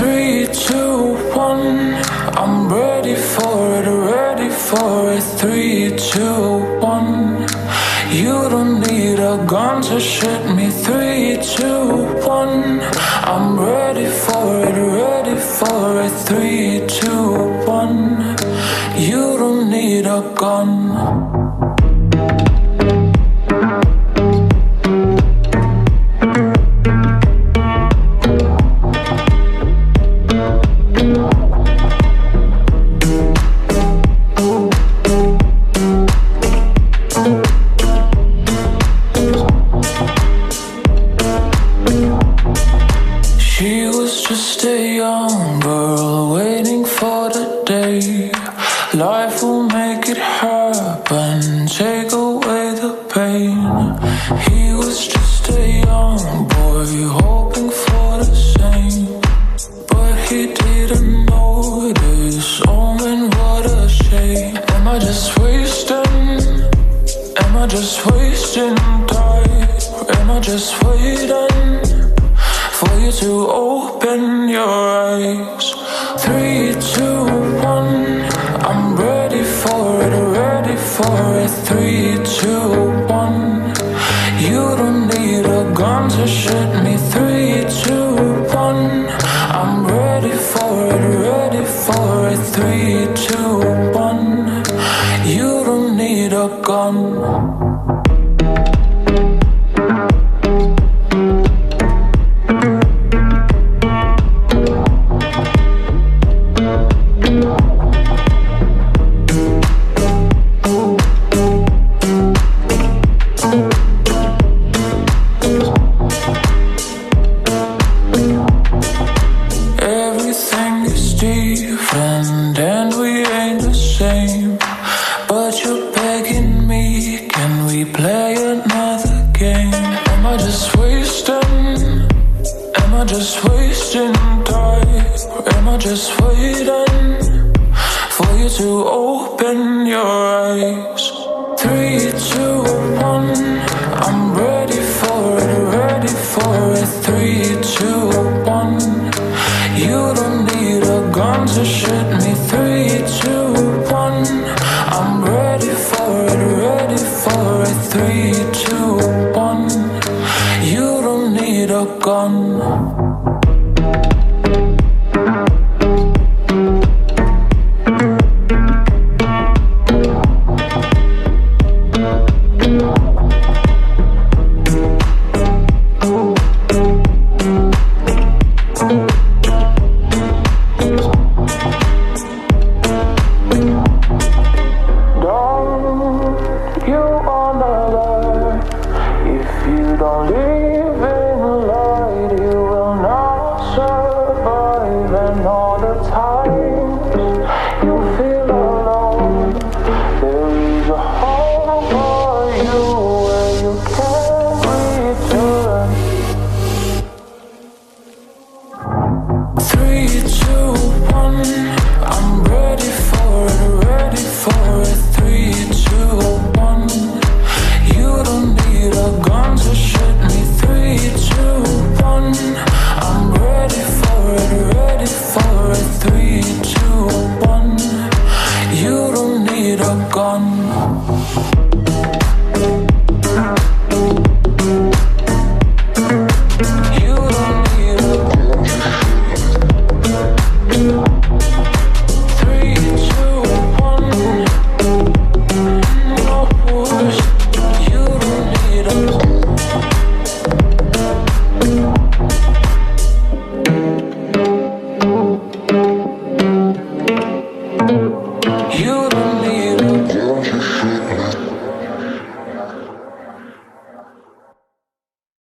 Three, two, one. I'm ready for it, ready for it. Three, two, one. You don't need a gun to shoot me. Three, two, one. I'm ready for it, ready for it. Three, two, one. You don't need a gun. Life will make it happen, take away the pain. He was just a young boy, hoping for the same. But he didn't notice, oh man, what a shame. Am I just wasting? Am I just wasting time? Am I just waiting for you to open your eyes? 3, 2, 1. I'm ready for it, ready for it. 3, 2, 1. You don't need a gun to shoot me. 3, 2, 1. I'm ready for it, ready for it. 3, 2, 1. You don't need a gun. And we ain't the same, but you're begging me, can we play another game? Am I just wasting? Am I just wasting time? Or am I just waiting for you to open your eyes? 3, 2, 1. I'm ready for it, ready for it. 3, 2, 1. You don't need a gun to shoot me. 3, 2, 1. I'm ready for it, ready for it. 3, 2, 1. You don't need a gun. Don't live in light, you will not survive. And all the times you feel alone, there is a home for you where you can return. 3, 2, 1. I'm ready for it, ready for it. 3, 2, 1. You don't need a gun to shoot me. 3, 2, 1. I'm ready for it, ready for it. 3, 2, 1. You don't need a gun. You don't need